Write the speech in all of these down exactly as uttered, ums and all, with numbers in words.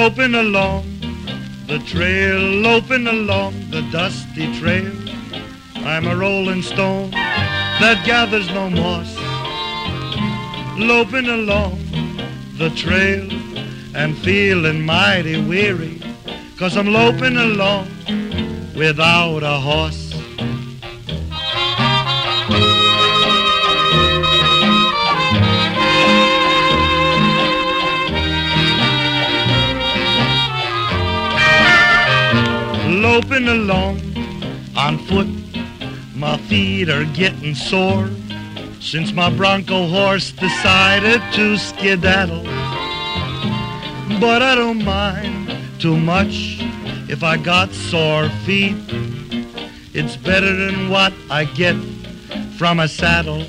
loping along the trail, loping along the dusty trail. I'm a rolling stone that gathers no moss, loping along the trail and feeling mighty weary, 'cause I'm loping along without a horse. Loping along on foot, my feet are getting sore since my bronco horse decided to skedaddle. But I don't mind too much if I got sore feet. It's better than what I get from a saddle.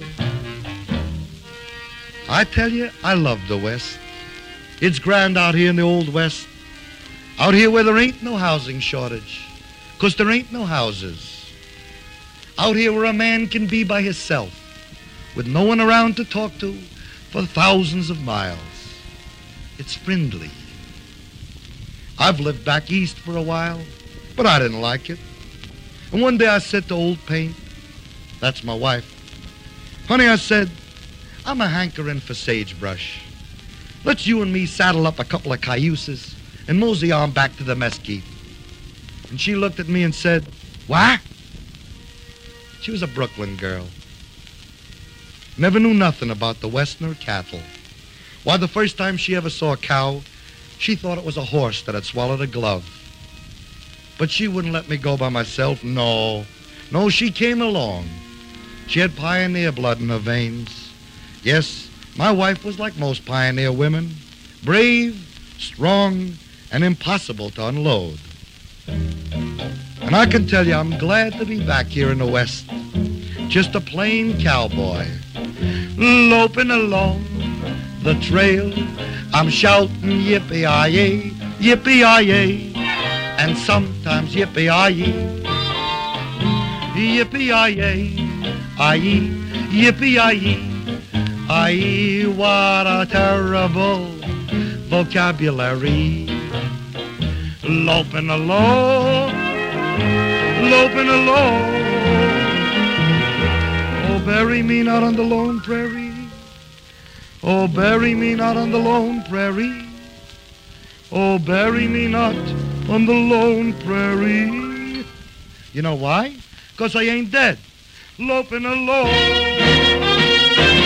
I tell you, I love the West. It's grand out here in the old West, out here where there ain't no housing shortage, 'cause there ain't no houses. Out here where a man can be by himself, with no one around to talk to for thousands of miles. It's friendly. I've lived back east for a while, but I didn't like it. And one day I said to Old Paint, that's my wife, honey, I said, I'm a hankering for sagebrush. Let's you and me saddle up a couple of cayuses and mosey on back to the mesquite. And she looked at me and said, what? She was a Brooklyn girl. Never knew nothing about the Westerner cattle. Why, the first time she ever saw a cow, she thought it was a horse that had swallowed a glove. But she wouldn't let me go by myself, no. No, she came along. She had pioneer blood in her veins. Yes, my wife was like most pioneer women, brave, strong, and impossible to unload. And I can tell you, I'm glad to be back here in the West, just a plain cowboy, loping along the trail. I'm shouting yippee-yi-yi, yippee-yi-yi, and sometimes yippee-yi-yi, yippee-yi-yi, aye, yippee-yi-yi, aye, what a terrible vocabulary. Loping along, loping along, oh, bury me not on the lone prairie. Oh, bury me not on the lone prairie. Oh, bury me not on the lone prairie. You know why? 'Cause I ain't dead. Loping along.